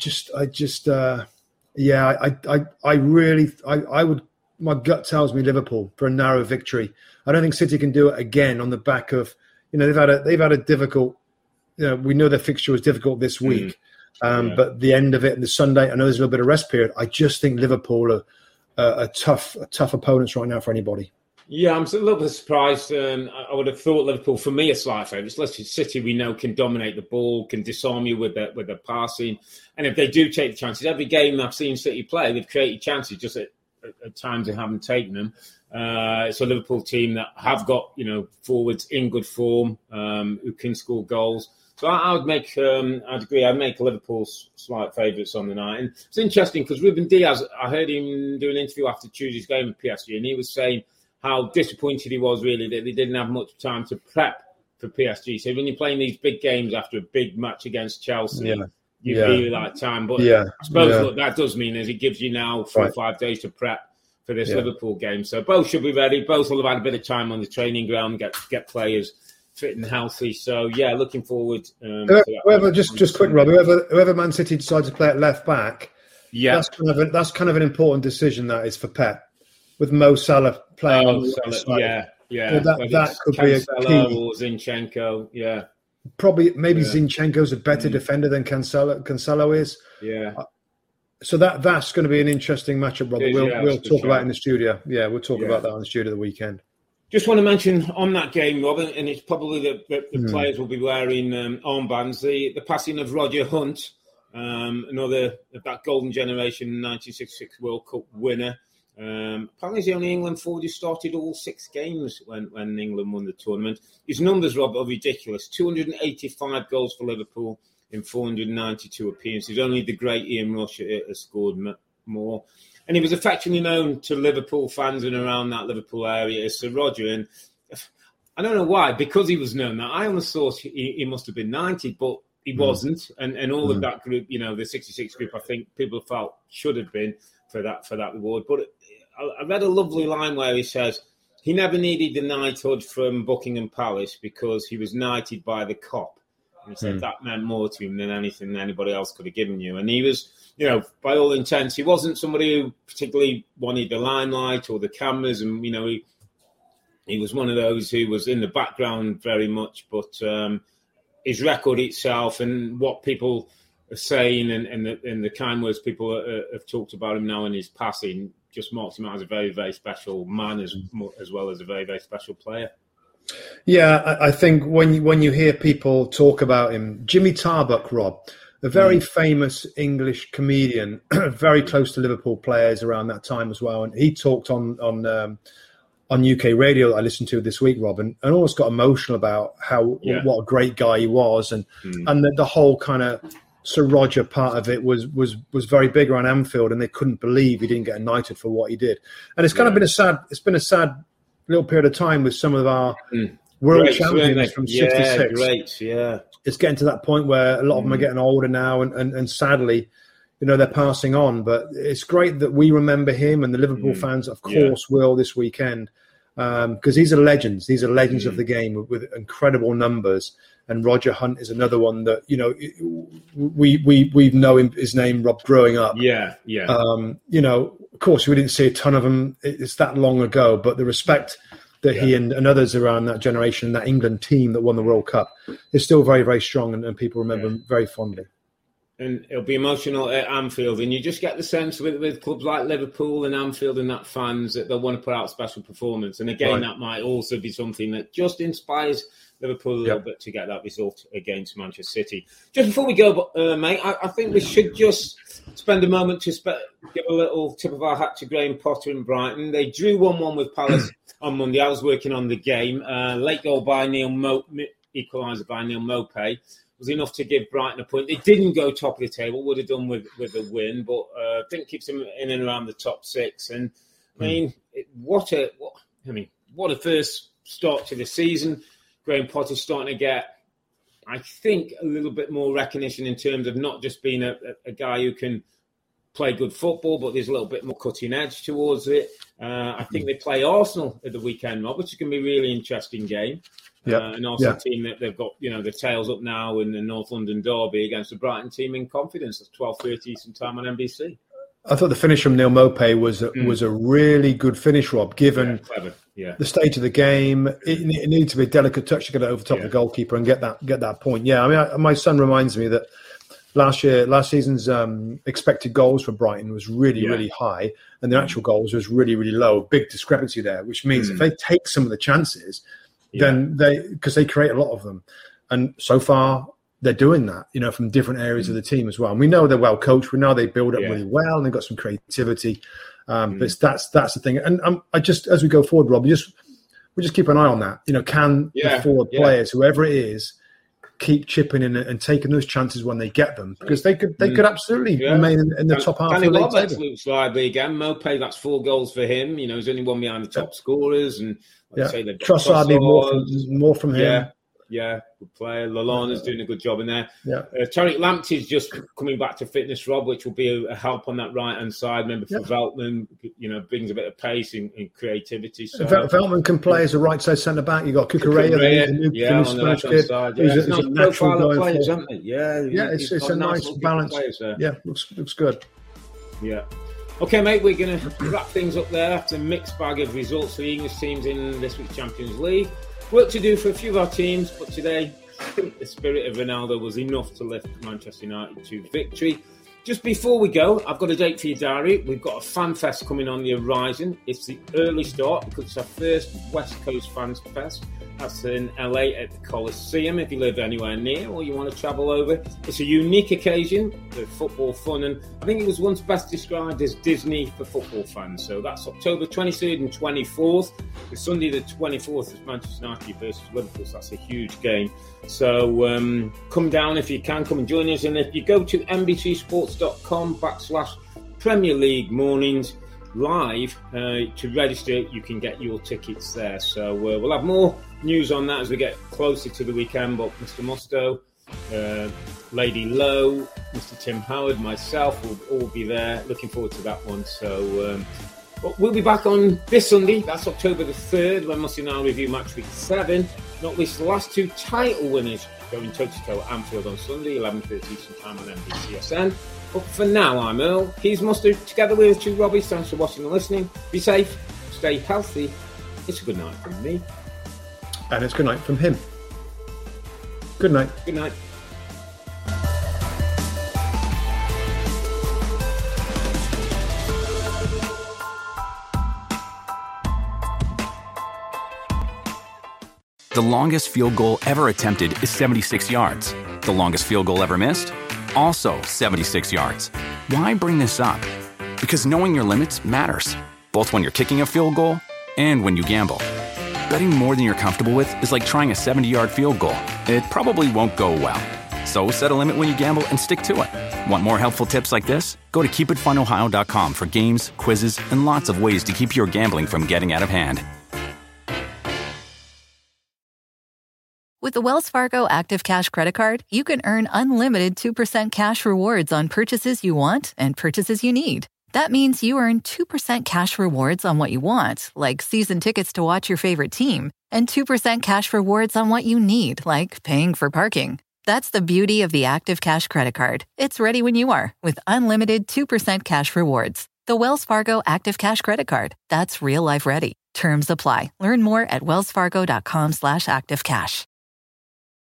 would. My gut tells me Liverpool for a narrow victory. I don't think City can do it again on the back of they've had a difficult. We know their fixture was difficult this week, but the end of it and the Sunday, I know there's a little bit of rest period. I just think Liverpool are tough opponents right now for anybody. Yeah, I'm a little bit surprised. I would have thought Liverpool, for me, are slight favourites. Leicester City, we know, can dominate the ball, can disarm you with their passing. And if they do take the chances, every game I've seen City play, they've created chances, just at times they haven't taken them. It's a Liverpool team that have got, forwards in good form, who can score goals. So I would make, I'd agree, I'd make Liverpool slight favourites on the night. And it's interesting because Ruben Diaz, I heard him do an interview after Tuesday's game with PSG, and he was saying how disappointed he was really that they didn't have much time to prep for PSG. So when you're playing these big games after a big match against Chelsea, you really like time. But I suppose what that does mean is it gives you now 4 or 5 days to prep for this Liverpool game. So both should be ready. Both will have had a bit of time on the training ground, get players fit and healthy. So looking forward. To whoever just quick, Rob. Whoever Man City decides to play at left back, that's kind of an important decision that is for Pep. With Mo Salah playing on the side. That could be a key. Or Zinchenko, probably maybe Zinchenko's a better defender than Cancelo is. So that's going to be an interesting matchup, Rob. We'll talk about in the studio. Yeah, we'll talk about that on the studio the weekend. Just want to mention on that game, Robin, and it's probably the players will be wearing armbands. The passing of Roger Hunt, another of that golden generation 1966 World Cup winner. Apparently he's the only England forward who started all 6 games when England won the tournament. His numbers, Rob, are ridiculous. 285 goals for Liverpool in 492 appearances. Only the great Ian Rush has scored more. And he was affectionately known to Liverpool fans and around that Liverpool area as Sir Roger. And I don't know why, because he was known that. I almost thought he must have been 90, but he wasn't. And all of that group, the 66 group, I think people felt should have been for that reward. But I read a lovely line where he says he never needed the knighthood from Buckingham Palace because he was knighted by the cop. And he said that meant more to him than anything anybody else could have given you. And he was, by all intents, he wasn't somebody who particularly wanted the limelight or the cameras. And, he was one of those who was in the background very much. But his record itself and what people are saying and the kind words people have talked about him now in his passing just marks him out as a very, very special man as well as a very, very special player. Yeah, I think when you hear people talk about him, Jimmy Tarbuck, Rob, a very famous English comedian, very close to Liverpool players around that time as well, and he talked on UK radio that I listened to this week, Rob, and almost got emotional about what a great guy he was, and the whole kind of Sir Roger part of it was very big around Anfield, and they couldn't believe he didn't get knighted for what he did. And it's kind of been a sad little period of time with some of our world champions from '66. It's getting to that point where a lot of them are getting older now, and sadly, they're passing on. But it's great that we remember him, and the Liverpool fans, of course, will this weekend, because these are legends. These are legends of the game with incredible numbers. And Roger Hunt is another one that we know his name, Rob, growing up. Of course, we didn't see a ton of them. It's that long ago, but the respect that he and others around that generation, that England team that won the World Cup, is still very, very strong, and people remember him very fondly. And it'll be emotional at Anfield, and you just get the sense with clubs like Liverpool and Anfield and that fans that they'll want to put out a special performance. And again, that might also be something that just inspires Liverpool a little bit to get that result against Manchester City. Just before we go, mate, I think we should just spend a moment to give a little tip of our hat to Graham Potter and Brighton. They drew 1-1 with Palace on Monday. I was working on the game. Late goal by equaliser by Neil Maupay was enough to give Brighton a point. They didn't go top of the table, would have done with a win, but I think keeps them in and around the top 6. And I mean, what a first start to the season. Graham Potter's starting to get, I think, a little bit more recognition in terms of not just being a guy who can play good football, but there's a little bit more cutting edge towards it. I think they play Arsenal at the weekend, Rob, which is going to be a really interesting game. An Arsenal team that they've got, the tails up now in the North London derby against the Brighton team in confidence. It's 12:30 Eastern time on NBC. I thought the finish from Neil Maupay was a really good finish, Rob, given the stage of the game. It needed to be a delicate touch to get it over the top of the goalkeeper and get that point. Yeah, I mean, my son reminds me that last season's expected goals for Brighton was really high, and their actual goals was really low. Big discrepancy there, which means if they take some of the chances, then because they create a lot of them, and so far they're doing that, from different areas of the team as well. And we know they're well coached. We know they build up really well, and they've got some creativity. But that's the thing. And I just, as we go forward, Rob, we just keep an eye on that. Can the forward players, whoever it is, keep chipping in and taking those chances when they get them, because they could absolutely remain in the top half of the league table. Looks lively again. Maupay, that's 4 goals for him. He's only one behind the top scorers, and Trossard need more from him. Yeah, good player. Lallana's doing a good job in there. Yeah. Tariq Lamptey's just coming back to fitness, Rob, which will be a help on that right-hand side. Remember, for Veltman, brings a bit of pace and creativity. So Veltman can play as a right-side centre-back. You've got Cucurella, on the left-hand side. Who's a natural going players, forward. It's a nice balance. Looks good. Yeah. Okay, mate, we're going to wrap things up there after a mixed bag of results for the English teams in this week's Champions League. Work to do for a few of our teams, but today I think the spirit of Ronaldo was enough to lift Manchester United to victory. Just before we go, I've got a date for your diary. We've got a fan fest coming on the horizon. It's the early start because it's our first West Coast Fans Fest. That's in LA at the Coliseum if you live anywhere near or you want to travel over. It's a unique occasion for football fun, and I think it was once best described as Disney for football fans. So that's October 23rd and 24th. The Sunday the 24th is Manchester United versus Liverpool, so that's a huge game. So come down if you can, come and join us. And if you go to NBCSports.com/Premier League Mornings live to register, you can get your tickets there. So we'll have more news on that as we get closer to the weekend. But Mr. Musto, Lady Lowe, Mr. Tim Howard, myself will all be there. Looking forward to that one. So but we'll be back on this Sunday. That's October the 3rd, when Musty and I review match week 7. Not least the last 2 title winners going toe-to-toe at Anfield on Sunday, 11:30 Eastern time on NBCSN. But for now, I'm Earl. He's Mustard. Together with 2 Robbies. Thanks for watching and listening. Be safe. Stay healthy. It's a good night from me. And it's good night from him. Good night. Good night. The longest field goal ever attempted is 76 yards. The longest field goal ever missed? Also 76 yards. Why bring this up? Because knowing your limits matters, both when you're kicking a field goal and when you gamble. Betting more than you're comfortable with is like trying a 70-yard field goal. It probably won't go well. So set a limit when you gamble and stick to it. Want more helpful tips like this? Go to keepitfunohio.com for games, quizzes, and lots of ways to keep your gambling from getting out of hand. With the Wells Fargo Active Cash Credit Card, you can earn unlimited 2% cash rewards on purchases you want and purchases you need. That means you earn 2% cash rewards on what you want, like season tickets to watch your favorite team, and 2% cash rewards on what you need, like paying for parking. That's the beauty of the Active Cash Credit Card. It's ready when you are, with unlimited 2% cash rewards. The Wells Fargo Active Cash Credit Card. That's real life ready. Terms apply. Learn more at wellsfargo.com/activecash.